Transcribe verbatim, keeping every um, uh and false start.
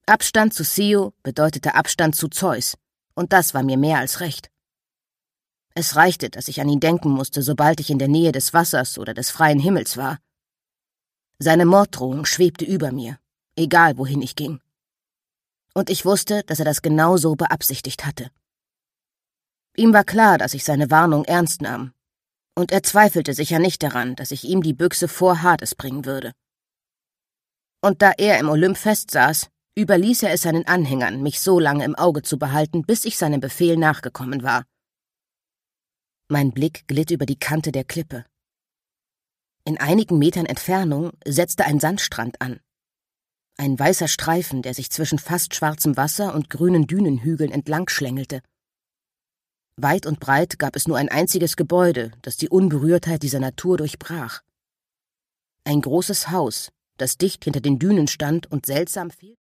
Abstand zu Sio bedeutete Abstand zu Zeus, und das war mir mehr als recht. Es reichte, dass ich an ihn denken musste, sobald ich in der Nähe des Wassers oder des freien Himmels war. Seine Morddrohung schwebte über mir, egal wohin ich ging. Und ich wusste, dass er das genau so beabsichtigt hatte. Ihm war klar, dass ich seine Warnung ernst nahm, und er zweifelte sicher nicht daran, dass ich ihm die Büchse vor Hades bringen würde. Und da er im Olymp festsaß, überließ er es seinen Anhängern, mich so lange im Auge zu behalten, bis ich seinem Befehl nachgekommen war. Mein Blick glitt über die Kante der Klippe. In einigen Metern Entfernung setzte ein Sandstrand an. Ein weißer Streifen, der sich zwischen fast schwarzem Wasser und grünen Dünenhügeln entlang schlängelte. Weit und breit gab es nur ein einziges Gebäude, das die Unberührtheit dieser Natur durchbrach. Ein großes Haus, das dicht hinter den Dünen stand und seltsam viel